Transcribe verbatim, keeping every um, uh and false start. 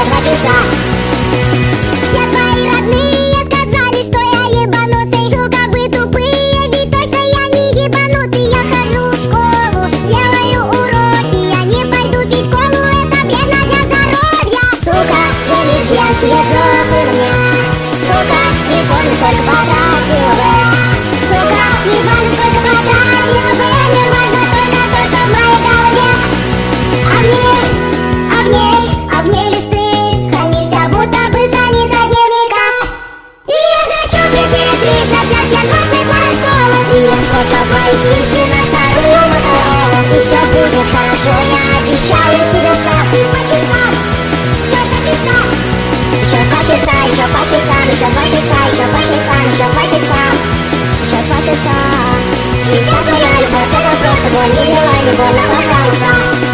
два часа. Все твои родные сказали, что я ебанутый. Сука, вы тупые, ведь точно я не ебанутый. Я хожу в школу, делаю уроки. Я не пойду пить колу, это вредно для здоровья. Сука, вы лесбиянские жопы мне. Сука, не помню, сколько потратил бы. Сука, не важно, сколько потратил бы. Не важно только то, что в моей голове. А в ней, а в ней, а в ней лишь ты хранишься, будто бы страница дневника. И я хочу же перед тридцать, совсем двадцать пара школы. И я сфоткал твои сиськи на старую Моторолу. И все будет хорошо, я обещаю себе сам. Ты по часам, еще по часам. Еще два часа, еще по часам, еще два часа, еще по часам, еще по часам, еще два часа. И вся твоя любовь, это просто боль, не желай, не больно, пожалуйста.